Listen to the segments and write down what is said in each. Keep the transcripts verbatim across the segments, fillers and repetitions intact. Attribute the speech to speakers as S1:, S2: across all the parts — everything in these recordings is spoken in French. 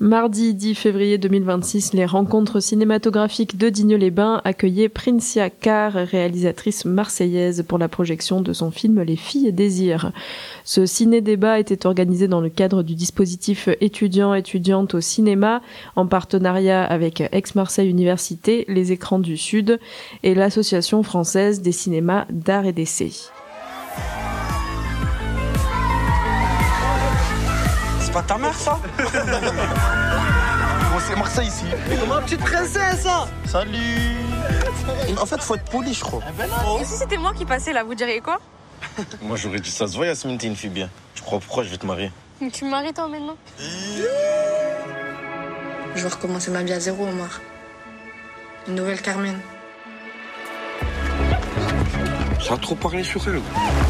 S1: Mardi dix février deux mille vingt-six, les rencontres cinématographiques de Digne-les-Bains accueillaient Princia Carr, réalisatrice marseillaise, pour la projection de son film Les filles désirent. Ce ciné-débat était organisé dans le cadre du dispositif étudiants-étudiantes au cinéma, en partenariat avec Aix-Marseille Université, les Écrans du Sud et l'Association française des cinémas d'art et d'essai.
S2: C'est pas ta mère, ça? Bon, c'est Marseille, ici.
S3: Ma petite princesse, ça.
S2: Salut. En fait, faut être poli, je crois.
S4: Eh ben et si c'était moi qui passais, là, vous diriez quoi?
S2: Moi, j'aurais dit, ça se voit, Yasmine, t'es une fille bien. Tu crois pourquoi je vais te marier?
S4: Mais tu me maries, toi, maintenant?
S5: Je vais recommencer ma vie à zéro, Omar. Une nouvelle Carmen.
S2: Ça a trop parlé sur elle.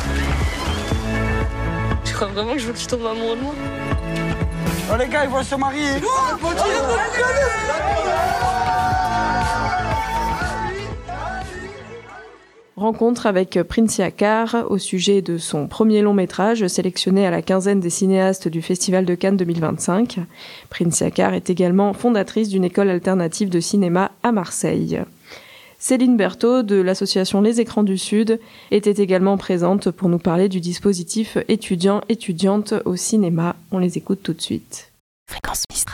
S4: Tu crois vraiment que je veux que tu tombes amoureux de moi?
S3: Oh les gars, ils vont se marier. Oh,
S1: Rencontre avec Princia Carr au sujet de son premier long métrage sélectionné à la quinzaine des cinéastes du Festival de Cannes deux mille vingt-cinq. Princia Carr est également fondatrice d'une école alternative de cinéma à Marseille. Céline Berthaud de l'association Les Écrans du Sud était également présente pour nous parler du dispositif étudiants-étudiantes au cinéma. On les écoute tout de suite.
S6: Fréquence Mistral.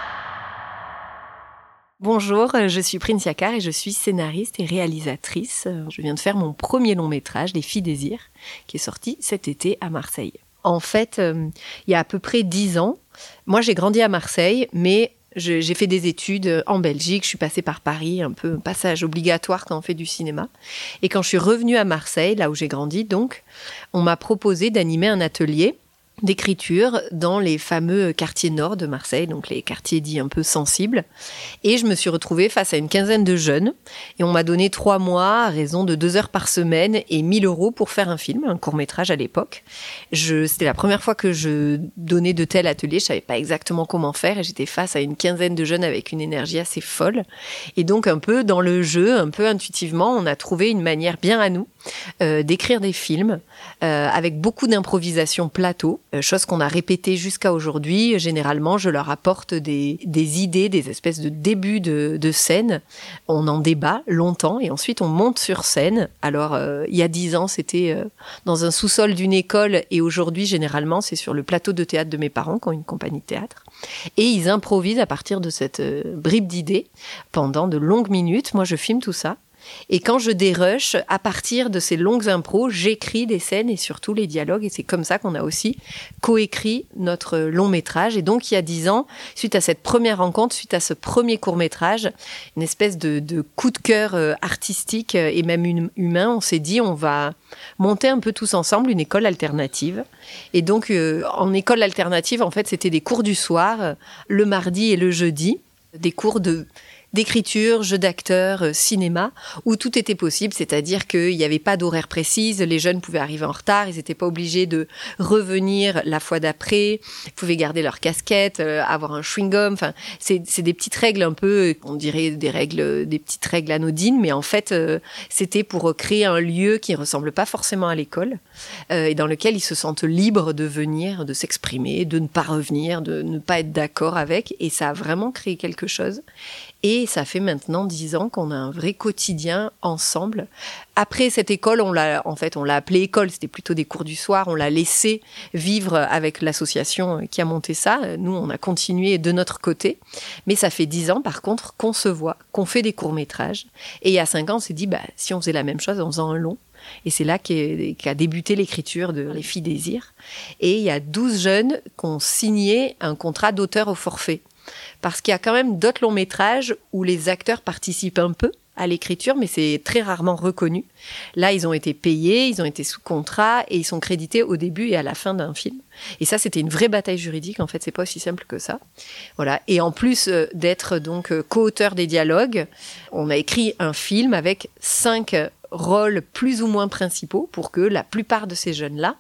S6: Bonjour, je suis Princia Carr et je suis scénariste et réalisatrice. Je viens de faire mon premier long métrage, Les filles désirent, qui est sorti cet été à Marseille. En fait, euh, il y a à peu près dix ans, moi j'ai grandi à Marseille, mais Je, j'ai fait des études en Belgique, je suis passée par Paris, un peu un passage obligatoire quand on fait du cinéma. Et quand je suis revenue à Marseille, là où j'ai grandi, donc, on m'a proposé d'animer un atelier d'écriture dans les fameux quartiers nord de Marseille, donc les quartiers dits un peu sensibles. Et je me suis retrouvée face à une quinzaine de jeunes. Et on m'a donné trois mois à raison de deux heures par semaine et mille euros pour faire un film, un court-métrage à l'époque. Je, c'était la première fois que je donnais de tels ateliers. Je savais pas exactement comment faire et j'étais face à une quinzaine de jeunes avec une énergie assez folle. Et donc un peu dans le jeu, un peu intuitivement, on a trouvé une manière bien à nous euh, d'écrire des films euh, avec beaucoup d'improvisation plateau. Chose qu'on a répétée jusqu'à aujourd'hui. Généralement, je leur apporte des, des idées, des espèces de débuts de, de scène. On en débat longtemps et ensuite on monte sur scène. Alors, euh, il y a dix ans, c'était euh, dans un sous-sol d'une école et aujourd'hui, généralement, c'est sur le plateau de théâtre de mes parents qui ont une compagnie de théâtre. Et ils improvisent à partir de cette euh, bribe d'idées pendant de longues minutes. Moi, je filme tout ça. Et quand je dérush, à partir de ces longues impros, j'écris des scènes et surtout les dialogues. Et c'est comme ça qu'on a aussi coécrit notre long métrage. Et donc, il y a dix ans, suite à cette première rencontre, suite à ce premier court métrage, une espèce de, de coup de cœur artistique et même humain, on s'est dit, on va monter un peu tous ensemble une école alternative. Et donc, euh, en école alternative, en fait, c'était des cours du soir, le mardi et le jeudi, des cours de... d'écriture, jeu d'acteur, euh, cinéma, où tout était possible, c'est-à-dire qu'il n'y avait pas d'horaire précise, les jeunes pouvaient arriver en retard, ils n'étaient pas obligés de revenir la fois d'après, ils pouvaient garder leur casquette, euh, avoir un chewing-gum, enfin, c'est, c'est des petites règles un peu, on dirait des règles, des petites règles anodines, mais en fait, euh, c'était pour créer un lieu qui ne ressemble pas forcément à l'école, euh, et dans lequel ils se sentent libres de venir, de s'exprimer, de ne pas revenir, de ne pas être d'accord avec, et ça a vraiment créé quelque chose. Et ça fait maintenant dix ans qu'on a un vrai quotidien ensemble. Après cette école, on l'a, en fait, on l'a appelée école. C'était plutôt des cours du soir. On l'a laissé vivre avec l'association qui a monté ça. Nous, on a continué de notre côté. Mais ça fait dix ans, par contre, qu'on se voit, qu'on fait des courts-métrages. Et il y a cinq ans, on s'est dit, bah, si on faisait la même chose en faisant un long. Et c'est là qu'est, qu'a débuté l'écriture de Les filles désirent. Et il y a douze jeunes qui ont signé un contrat d'auteur au forfait. Parce qu'il y a quand même d'autres longs métrages où les acteurs participent un peu à l'écriture, mais c'est très rarement reconnu. Là, ils ont été payés, ils ont été sous contrat et ils sont crédités au début et à la fin d'un film. Et ça, c'était une vraie bataille juridique. En fait, c'est pas aussi simple que ça. Voilà. Et en plus euh, d'être donc euh, co-auteur des dialogues, on a écrit un film avec cinq rôles plus ou moins principaux pour que la plupart de ces jeunes-là,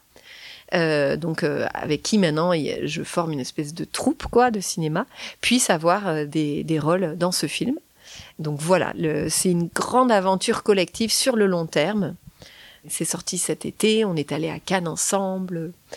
S6: Euh, donc euh, avec qui maintenant je forme une espèce de troupe quoi de cinéma, puisse avoir euh, des, des rôles dans ce film. Donc voilà, le, c'est une grande aventure collective sur le long terme. C'est sorti cet été, on est allé à Cannes ensemble,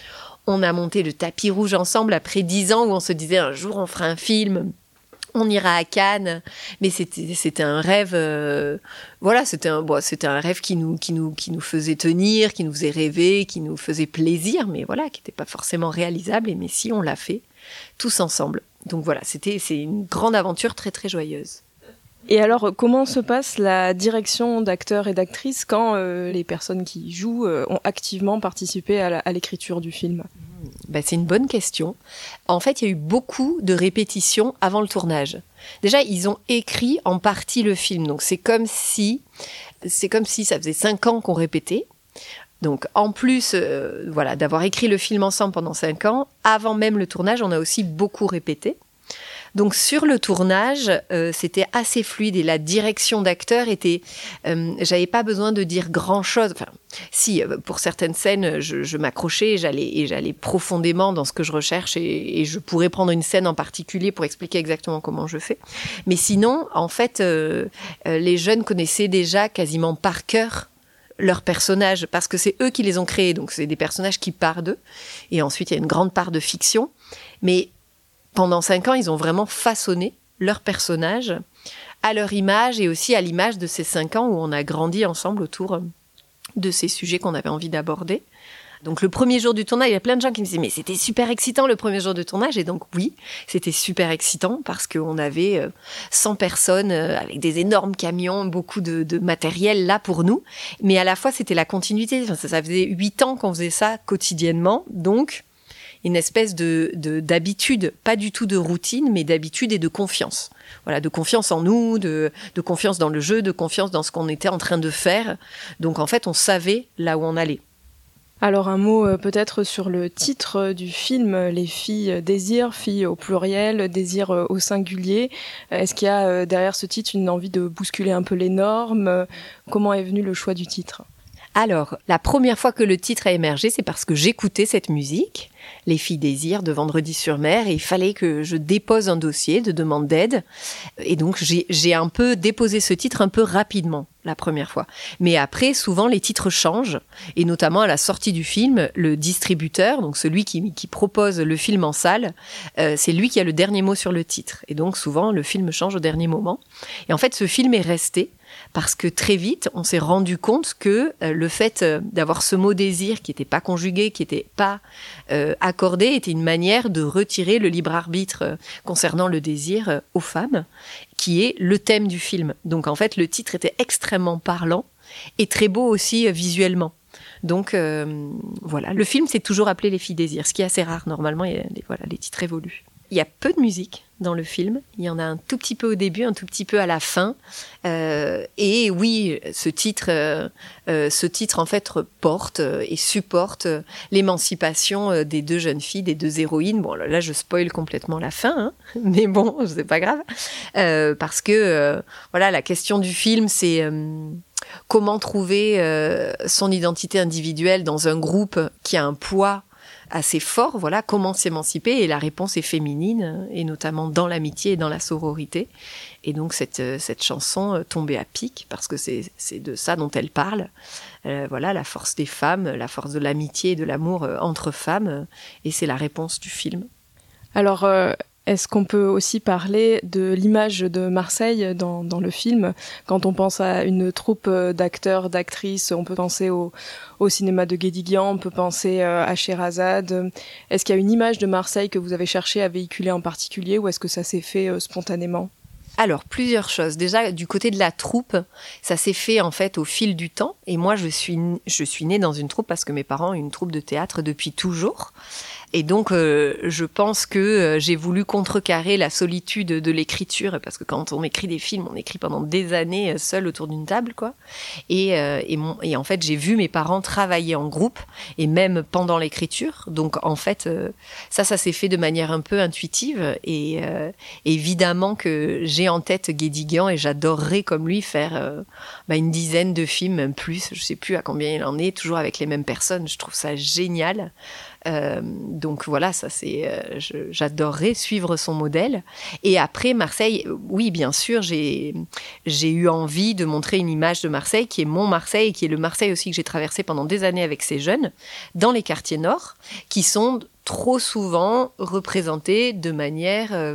S6: On a monté le tapis rouge ensemble après dix ans où on se disait un jour on fera un film. On ira à Cannes, mais c'était c'était un rêve. Euh, voilà, c'était un bon, c'était un rêve qui nous qui nous qui nous faisait tenir, qui nous faisait rêver, qui nous faisait plaisir, mais voilà, qui n'était pas forcément réalisable. Et mais si on l'a fait tous ensemble. Donc voilà, c'était c'est une grande aventure très très joyeuse.
S1: Et alors, comment se passe la direction d'acteurs et d'actrices quand euh, les personnes qui jouent euh, ont activement participé à, la, à l'écriture du film ?
S6: Ben, c'est une bonne question. En fait, il y a eu beaucoup de répétitions avant le tournage. Déjà, ils ont écrit en partie le film. Donc, c'est comme si, c'est comme si ça faisait cinq ans qu'on répétait. Donc, en plus, euh, voilà, d'avoir écrit le film ensemble pendant cinq ans, avant même le tournage, on a aussi beaucoup répété. Donc sur le tournage, euh, c'était assez fluide et la direction d'acteur était, euh, j'avais pas besoin de dire grand chose. Enfin, si pour certaines scènes, je, je m'accrochais et j'allais et j'allais profondément dans ce que je recherche et, et je pourrais prendre une scène en particulier pour expliquer exactement comment je fais. Mais sinon, en fait, euh, euh, les jeunes connaissaient déjà quasiment par cœur leurs personnages parce que c'est eux qui les ont créés. Donc c'est des personnages qui partent d'eux. Et ensuite, il y a une grande part de fiction, mais pendant cinq ans, ils ont vraiment façonné leurs personnages à leur image et aussi à l'image de ces cinq ans où on a grandi ensemble autour de ces sujets qu'on avait envie d'aborder. Donc le premier jour du tournage, il y a plein de gens qui me disaient « mais c'était super excitant le premier jour de tournage » et donc oui, c'était super excitant parce qu'on avait cent personnes avec des énormes camions, beaucoup de, de matériel là pour nous. Mais à la fois, c'était la continuité. Enfin, ça, ça faisait huit ans qu'on faisait ça quotidiennement, donc une espèce de, de d'habitude, pas du tout de routine, mais d'habitude et de confiance. Voilà, de confiance en nous, de, de confiance dans le jeu, de confiance dans ce qu'on était en train de faire. Donc en fait, on savait là où on allait.
S1: Alors un mot euh, peut-être sur le titre du film, Les filles désirent, filles au pluriel, désir euh, au singulier. Est-ce qu'il y a euh, derrière ce titre une envie de bousculer un peu les normes ? Comment est venu le choix du titre ?
S6: Alors, la première fois que le titre a émergé, c'est parce que j'écoutais cette musique, Les filles désirent de Vendredi-sur-Mer, et il fallait que je dépose un dossier de demande d'aide. Et donc, j'ai, j'ai un peu déposé ce titre un peu rapidement, la première fois. Mais après, souvent, les titres changent, et notamment à la sortie du film, le distributeur, donc celui qui, qui propose le film en salle, euh, c'est lui qui a le dernier mot sur le titre. Et donc, souvent, le film change au dernier moment. Et en fait, ce film est resté, parce que très vite, on s'est rendu compte que euh, le fait euh, d'avoir ce mot désir qui n'était pas conjugué, qui n'était pas euh, accordé, était une manière de retirer le libre arbitre euh, concernant le désir euh, aux femmes, qui est le thème du film. Donc en fait, le titre était extrêmement parlant et très beau aussi euh, visuellement. Donc euh, voilà, le film s'est toujours appelé Les filles désirent, ce qui est assez rare. Normalement, il y a, les, voilà, les titres évoluent. Il y a peu de musique dans le film. Il y en a un tout petit peu au début, un tout petit peu à la fin. Euh, et oui, ce titre, euh, euh, ce titre en fait porte et supporte l'émancipation des deux jeunes filles, des deux héroïnes. Bon, là, je spoil complètement la fin, hein, mais bon, c'est pas grave, euh, parce que euh, voilà, la question du film, c'est euh, comment trouver euh, son identité individuelle dans un groupe qui a un poids assez fort, voilà, comment s'émanciper, et la réponse est féminine, et notamment dans l'amitié et dans la sororité. Et donc cette, cette chanson tombée à pic, parce que c'est, c'est de ça dont elle parle, euh, voilà, la force des femmes, la force de l'amitié et de l'amour entre femmes, et c'est la réponse du film.
S1: Alors, euh, est-ce qu'on peut aussi parler de l'image de Marseille dans, dans le film ? Quand on pense à une troupe d'acteurs, d'actrices, on peut penser au, au cinéma de Guédiguian, on peut penser à Sherazade. Est-ce qu'il y a une image de Marseille que vous avez cherché à véhiculer en particulier, ou est-ce que ça s'est fait spontanément ?
S6: Alors, plusieurs choses. Déjà, du côté de la troupe, ça s'est fait en fait au fil du temps. Et moi, je suis, je suis née dans une troupe parce que mes parents ont une troupe de théâtre depuis toujours. Et donc, euh, je pense que euh, j'ai voulu contrecarrer la solitude de l'écriture, parce que quand on écrit des films, on écrit pendant des années euh, seul autour d'une table, quoi. Et, euh, et, mon, et en fait, j'ai vu mes parents travailler en groupe, et même pendant l'écriture. Donc, en fait, euh, ça, ça s'est fait de manière un peu intuitive. Et euh, évidemment que j'ai en tête Guédiguian, et j'adorerais, comme lui, faire euh, bah, une dizaine de films, même plus. Je sais plus à combien il en est, toujours avec les mêmes personnes. Je trouve ça génial. Euh, donc voilà, ça c'est, euh, je, j'adorerais suivre son modèle. Et après Marseille, oui, bien sûr, j'ai, j'ai eu envie de montrer une image de Marseille qui est mon Marseille et qui est le Marseille aussi que j'ai traversé pendant des années avec ces jeunes dans les quartiers nord, qui sont trop souvent représentés de manière euh,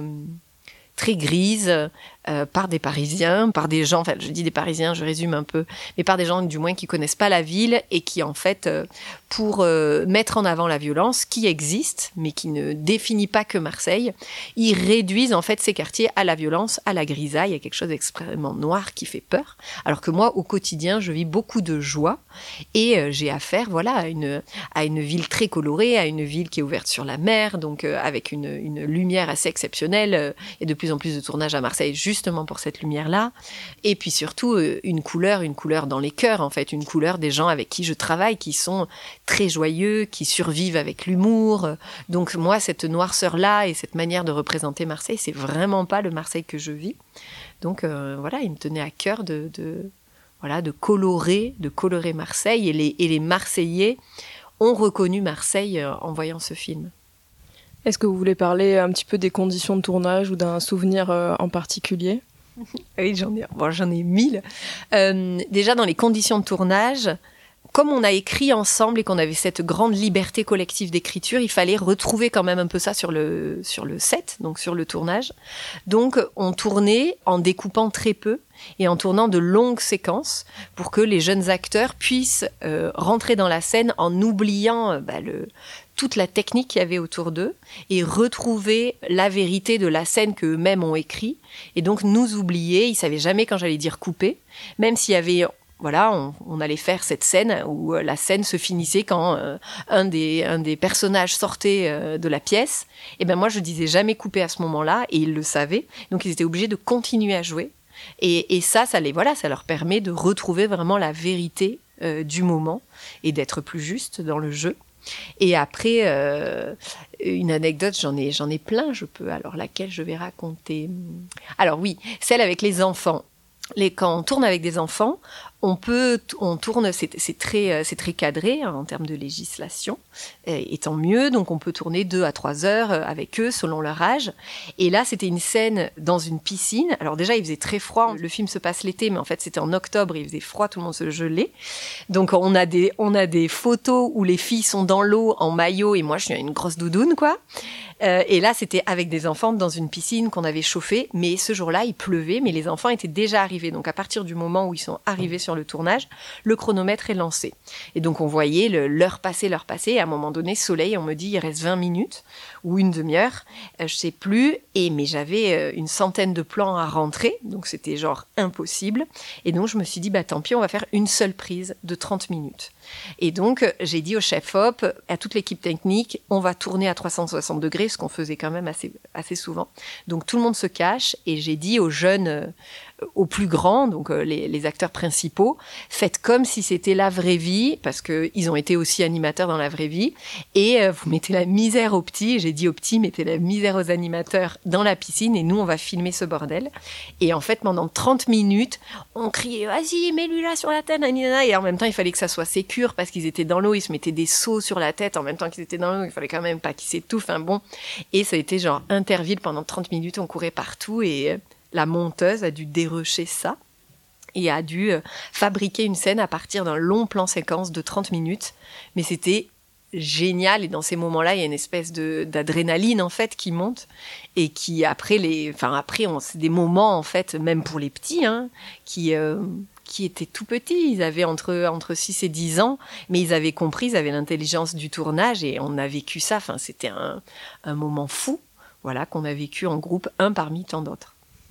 S6: très grise euh, par des Parisiens, par des gens, enfin je dis des Parisiens, je résume un peu, mais par des gens du moins qui connaissent pas la ville et qui en fait, euh, pour euh, mettre en avant la violence qui existe, mais qui ne définit pas que Marseille, ils réduisent en fait ces quartiers à la violence, à la grisaille, à quelque chose d'extrêmement noir qui fait peur, alors que moi au quotidien je vis beaucoup de joie et euh, j'ai affaire voilà, à, une, à une ville très colorée, à une ville qui est ouverte sur la mer, donc euh, avec une, une lumière assez exceptionnelle euh, et de plus en plus de tournages à Marseille justement pour cette lumière-là. Et puis surtout, euh, une couleur, une couleur dans les cœurs, en fait, une couleur des gens avec qui je travaille, qui sont très joyeux, qui survivent avec l'humour. Donc moi, cette noirceur-là et cette manière de représenter Marseille, c'est vraiment pas le Marseille que je vis. Donc euh, voilà, il me tenait à cœur de, de, voilà, de colorer, de colorer Marseille. Et les, et les Marseillais ont reconnu Marseille euh, en voyant ce film.
S1: Est-ce que vous voulez parler un petit peu des conditions de tournage ou d'un souvenir euh, en particulier ?
S6: Oui, j'en ai, bon, j'en ai mille. Euh, déjà, dans les conditions de tournage, comme on a écrit ensemble et qu'on avait cette grande liberté collective d'écriture, il fallait retrouver quand même un peu ça sur le, sur le set, donc sur le tournage. Donc, on tournait en découpant très peu et en tournant de longues séquences pour que les jeunes acteurs puissent euh, rentrer dans la scène en oubliant euh, bah, le... toute la technique qu'il y avait autour d'eux et retrouver la vérité de la scène qu'eux-mêmes ont écrit et donc nous oublier. Ils savaient jamais quand j'allais dire couper, même s'il y avait, voilà, on, on allait faire cette scène où la scène se finissait quand euh, un des un des personnages sortait euh, de la pièce. Et ben moi je disais jamais couper à ce moment-là et ils le savaient, donc ils étaient obligés de continuer à jouer. Et, et ça, ça les voilà, ça leur permet de retrouver vraiment la vérité euh, du moment et d'être plus juste dans le jeu. Et après, euh, une anecdote, j'en ai, j'en ai plein, je peux. Alors, laquelle je vais raconter ? Alors oui, celle avec les enfants. Les, quand on tourne avec des enfants, on peut, on tourne, c'est, c'est très, c'est très cadré hein, en termes de législation, et, et tant mieux. Donc on peut tourner deux à trois heures avec eux selon leur âge. Et là, c'était une scène dans une piscine. Alors déjà, il faisait très froid. Le film se passe l'été, mais en fait, c'était en octobre. Il faisait froid, tout le monde se gelait. Donc on a des, on a des photos où les filles sont dans l'eau en maillot et moi, je suis une grosse doudoune, quoi. Euh, et là, c'était avec des enfants dans une piscine qu'on avait chauffée. Mais ce jour-là, il pleuvait, mais les enfants étaient déjà arrivés. Donc, à partir du moment où ils sont arrivés sur le tournage, le chronomètre est lancé. Et donc, on voyait le, l'heure passer, l'heure passer. Et à un moment donné, soleil, on me dit, il reste vingt minutes ou une demi-heure. Euh, je sais plus. Et, mais j'avais euh, une centaine de plans à rentrer. Donc, c'était genre impossible. Et donc, je me suis dit, bah, tant pis, on va faire une seule prise de trente minutes. Et donc, j'ai dit au chef-op, à toute l'équipe technique, on va tourner à trois cent soixante degrés, ce qu'on faisait quand même assez, assez souvent. Donc, tout le monde se cache et j'ai dit aux jeunes, euh, aux plus grands, donc euh, les, les acteurs principaux, faites comme si c'était la vraie vie, parce qu'ils ont été aussi animateurs dans la vraie vie, et euh, vous mettez la misère aux petits. J'ai dit aux petits, mettez la misère aux animateurs dans la piscine et nous, on va filmer ce bordel. Et en fait, pendant trente minutes, on criait, vas-y, mets-lui là sur la tête, nanana. Et en même temps, il fallait que ça soit sécure, parce qu'ils étaient dans l'eau, ils se mettaient des seaux sur la tête en même temps qu'ils étaient dans l'eau, il fallait quand même pas qu'ils s'étouffent, hein, bon. Et ça a été genre interville pendant trente minutes, on courait partout et la monteuse a dû dérocher ça et a dû fabriquer une scène à partir d'un long plan séquence de trente minutes. Mais c'était génial et dans ces moments-là, il y a une espèce de, d'adrénaline en fait qui monte et qui après les, enfin après, on, c'est des moments en fait, même pour les petits, hein, qui euh, qui étaient tout petits, ils avaient entre, entre six et dix ans, mais ils avaient compris, ils avaient l'intelligence du tournage et on a vécu ça, enfin, c'était un, un moment fou, voilà, qu'on a vécu en groupe, un parmi tant d'autres.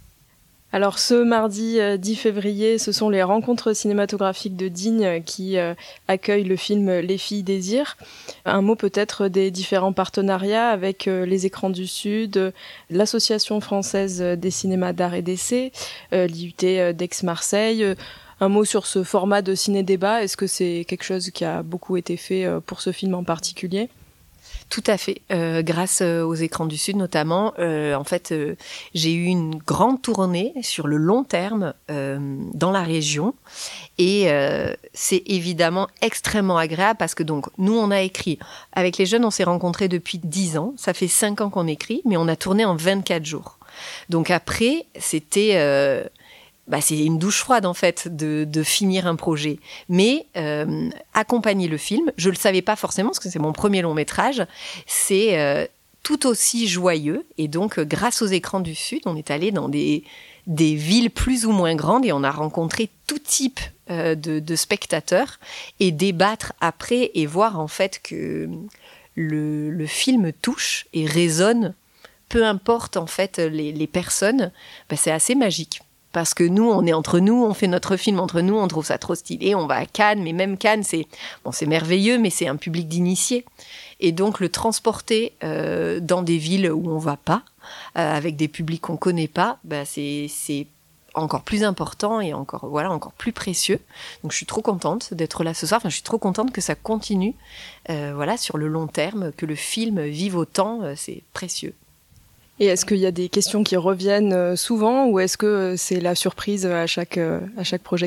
S1: Alors ce mardi dix février, ce sont les rencontres cinématographiques de Digne qui euh, accueillent le film Les filles désirent. Un mot peut-être des différents partenariats avec euh, les Écrans du Sud, euh, l'Association française des cinémas d'art et d'essai, euh, l'I U T d'Aix-Marseille. Euh, un mot sur ce format de ciné-débat, est-ce que c'est quelque chose qui a beaucoup été fait euh, pour ce film en particulier ?
S6: Tout à fait. Euh, grâce aux Écrans du Sud notamment, euh, en fait, euh, j'ai eu une grande tournée sur le long terme euh, dans la région. Et euh, c'est évidemment extrêmement agréable parce que donc nous, on a écrit. Avec les jeunes, on s'est rencontrés depuis dix ans. Ça fait cinq ans qu'on écrit, mais on a tourné en vingt-quatre jours. Donc après, c'était... Euh, Bah, c'est une douche froide en fait de, de finir un projet. Mais euh, accompagner le film, je le savais pas forcément parce que c'est mon premier long métrage, c'est euh, tout aussi joyeux. Et donc, euh, grâce aux Écrans du Sud, on est allé dans des, des villes plus ou moins grandes et on a rencontré tout type euh, de, de spectateurs et débattre après et voir en fait que le, le film touche et résonne, peu importe en fait les, les personnes, bah, c'est assez magique. Parce que nous, on est entre nous, on fait notre film entre nous, on trouve ça trop stylé, on va à Cannes, mais même Cannes, c'est, bon, c'est merveilleux, mais c'est un public d'initiés. Et donc, le transporter euh, dans des villes où on va pas, euh, avec des publics qu'on connaît pas, bah, c'est, c'est encore plus important et encore, voilà, encore plus précieux. Donc, je suis trop contente d'être là ce soir. Enfin, je suis trop contente que ça continue, euh, voilà, sur le long terme, que le film vive autant, euh, c'est précieux.
S1: Et est-ce qu'il y a des questions qui reviennent souvent ou est-ce que c'est la surprise à chaque, à chaque projection ?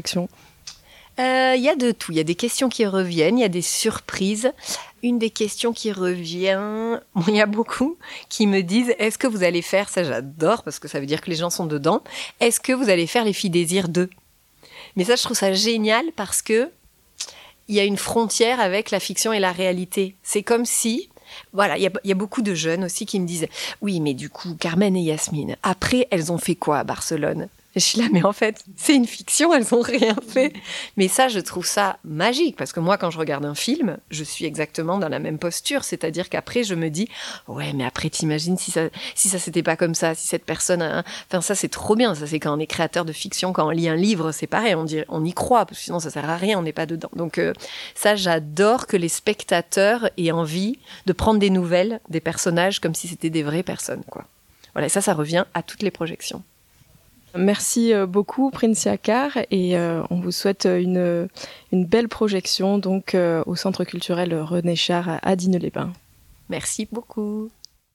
S6: Il euh, y a de tout. Il y a des questions qui reviennent, il y a des surprises. Une des questions qui revient, bon, il y a beaucoup qui me disent « Est-ce que vous allez faire, ça j'adore parce que ça veut dire que les gens sont dedans, est-ce que vous allez faire Les Filles Désir deux ?» Mais ça, je trouve ça génial parce que il y a une frontière avec la fiction et la réalité. C'est comme si... Voilà, il y, y a beaucoup de jeunes aussi qui me disent « Oui, mais du coup, Carmen et Yasmine, après, elles ont fait quoi à Barcelone ?» Je suis là, mais en fait, c'est une fiction, elles n'ont rien fait. Mais ça, je trouve ça magique, parce que moi, quand je regarde un film, je suis exactement dans la même posture. C'est-à-dire qu'après, je me dis « Ouais, mais après, t'imagines si ça, si ça s'était pas comme ça, si cette personne... A... » Enfin, ça, c'est trop bien. Ça, c'est quand on est créateur de fiction, quand on lit un livre, c'est pareil, on, dit, on y croit, parce que sinon, ça sert à rien, on n'est pas dedans. Donc euh, ça, j'adore que les spectateurs aient envie de prendre des nouvelles des personnages comme si c'était des vraies personnes, quoi. Voilà, et ça, ça revient à toutes les projections.
S1: Merci beaucoup Princia Carr et euh, on vous souhaite une, une belle projection donc euh, au Centre culturel René Char à, à Digne-les-Bains.
S6: Merci beaucoup.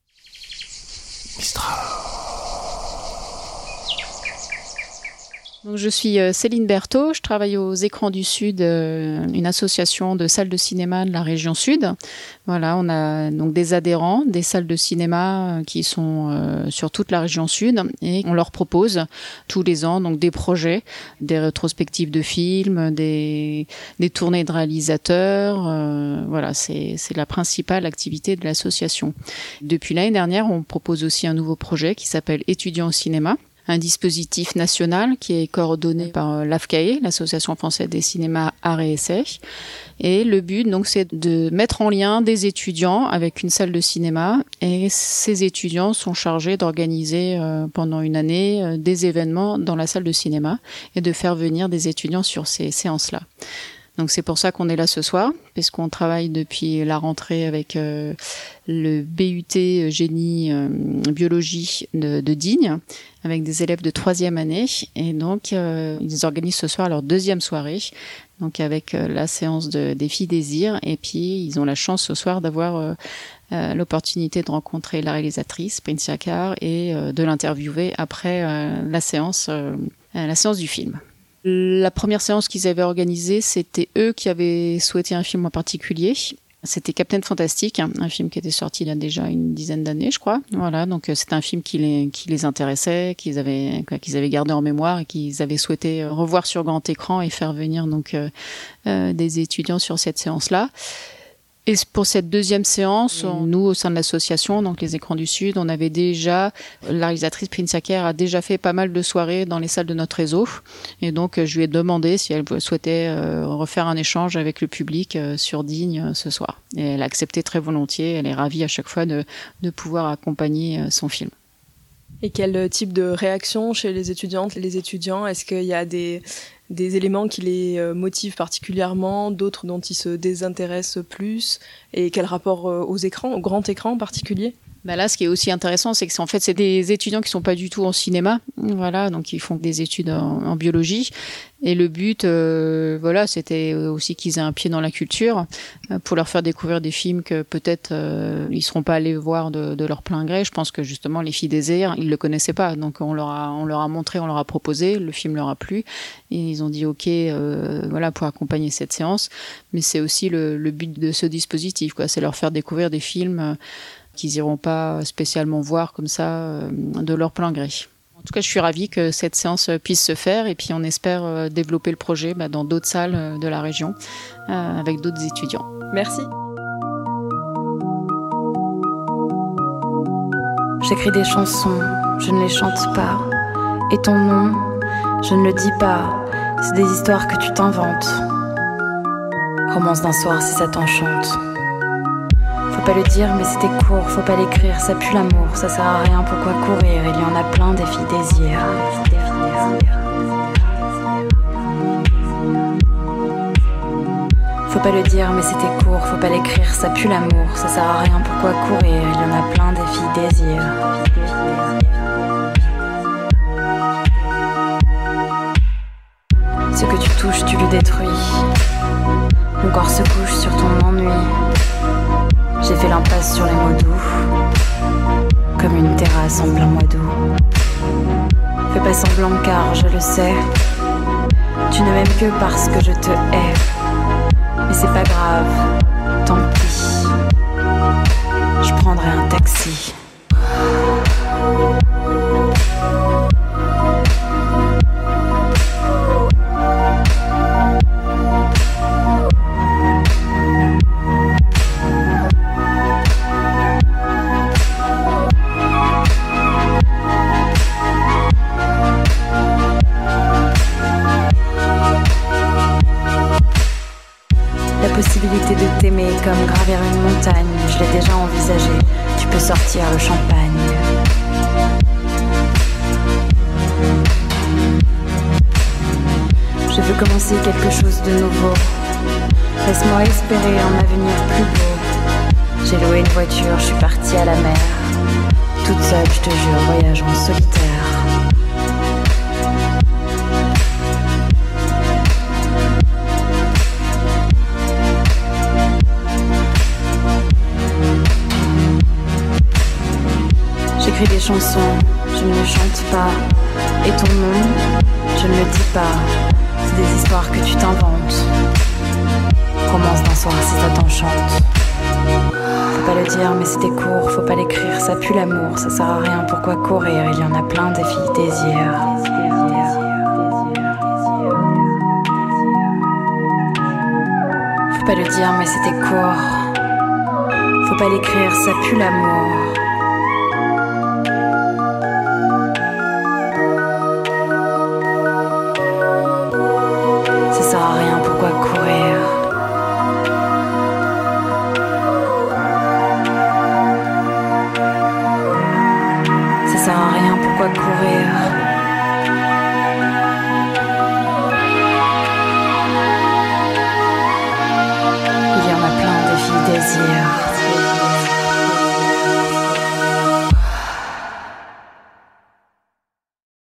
S7: Donc, je suis Céline Berthaud, je travaille aux Écrans du Sud, une association de salles de cinéma de la région Sud. Voilà, on a donc des adhérents, des salles de cinéma qui sont sur toute la région Sud et on leur propose tous les ans donc des projets, des rétrospectives de films, des, des tournées de réalisateurs. Euh, voilà, c'est, c'est la principale activité de l'association. Depuis l'année dernière, on propose aussi un nouveau projet qui s'appelle Étudiants au cinéma. Un dispositif national qui est coordonné par l'A F C A E, l'Association française des cinémas arts et essais. Et le but, donc, c'est de mettre en lien des étudiants avec une salle de cinéma. Et ces étudiants sont chargés d'organiser euh, pendant une année euh, des événements dans la salle de cinéma et de faire venir des étudiants sur ces séances-là. Donc c'est pour ça qu'on est là ce soir, puisqu'on travaille depuis la rentrée avec euh, le B U T génie euh, biologie de, de Digne, avec des élèves de troisième année. Et donc euh, ils organisent ce soir leur deuxième soirée, donc avec euh, la séance de, des Filles Désir. Et puis ils ont la chance ce soir d'avoir euh, euh, l'opportunité de rencontrer la réalisatrice Princia Carr et euh, de l'interviewer après euh, la séance, euh, la séance du film. La première séance qu'ils avaient organisée, c'était eux qui avaient souhaité un film en particulier. C'était Captain Fantastic, un film qui était sorti il y a déjà une dizaine d'années, je crois. Voilà, donc c'était un film qui les, qui les intéressait, qu'ils avaient, quoi, qu'ils avaient gardé en mémoire et qu'ils avaient souhaité revoir sur grand écran et faire venir donc euh, euh, des étudiants sur cette séance-là. Et pour cette deuxième séance, on, nous, au sein de l'association, donc les Écrans du Sud, on avait déjà, la réalisatrice Princia Carr a déjà fait pas mal de soirées dans les salles de notre réseau. Et donc, je lui ai demandé si elle souhaitait euh, refaire un échange avec le public euh, sur Digne euh, ce soir. Et elle a accepté très volontiers. Elle est ravie à chaque fois de, de pouvoir accompagner euh, son film.
S1: Et quel type de réaction chez les étudiantes et les étudiants ? Est-ce qu'il y a des, des éléments qui les motivent particulièrement, d'autres dont ils se désintéressent plus ? Et quel rapport aux écrans, au grand écran en particulier ?
S7: Bah là, ce qui est aussi intéressant, c'est que c'est, en fait, c'est des étudiants qui sont pas du tout en cinéma, voilà, donc ils font des études en, en biologie. Et le but, euh, voilà, c'était aussi qu'ils aient un pied dans la culture, euh, pour leur faire découvrir des films que peut-être euh, ils seront pas allés voir de, de leur plein gré. Je pense que justement, Les Filles Désirs, ils le connaissaient pas, donc on leur a, on leur a montré, on leur a proposé, le film leur a plu, et ils ont dit OK, euh, voilà, pour accompagner cette séance. Mais c'est aussi le, le but de ce dispositif, quoi, c'est leur faire découvrir des films euh, qu'ils iront pas spécialement voir comme ça euh, de leur plein gré. En tout cas, je suis ravie que cette séance puisse se faire et puis on espère euh, développer le projet bah, dans d'autres salles euh, de la région euh, avec d'autres étudiants.
S1: Merci.
S8: J'écris des chansons, je ne les chante pas. Et ton nom, je ne le dis pas. C'est des histoires que tu t'inventes. Romance d'un soir si ça t'enchante. Faut pas le dire mais c'était court, faut pas l'écrire, ça pue l'amour, ça sert à rien, pourquoi courir, il y en a plein des filles désirs. Faut pas le dire mais c'était court, faut pas l'écrire, ça pue l'amour, ça sert à rien, pourquoi courir, il y en a plein des filles désirs. Ce que tu touches, tu le détruis. Mon corps se couche sur ton ennui. J'ai fait l'impasse sur les mots doux, comme une terrasse en plein mois d'août. Fais pas semblant car je le sais, tu ne m'aimes que parce que je te hais. Mais c'est pas grave, tant pis, je prendrai un taxi. Possibilité de t'aimer comme gravir une montagne, je l'ai déjà envisagé, tu peux sortir le champagne. Je veux commencer quelque chose de nouveau, laisse-moi espérer un avenir plus beau. J'ai loué une voiture, je suis partie à la mer, toute seule je te jure, voyage en solitaire. J'écris des chansons, je ne les chante pas. Et ton nom, je ne le dis pas. C'est des histoires que tu t'inventes. Romance d'un soir si ça t'enchante. Faut pas le dire mais c'était court, faut pas l'écrire, ça pue l'amour, ça sert à rien, pourquoi courir, il y en a plein des filles désirs. Faut pas le dire mais c'était court, faut pas l'écrire, ça pue l'amour.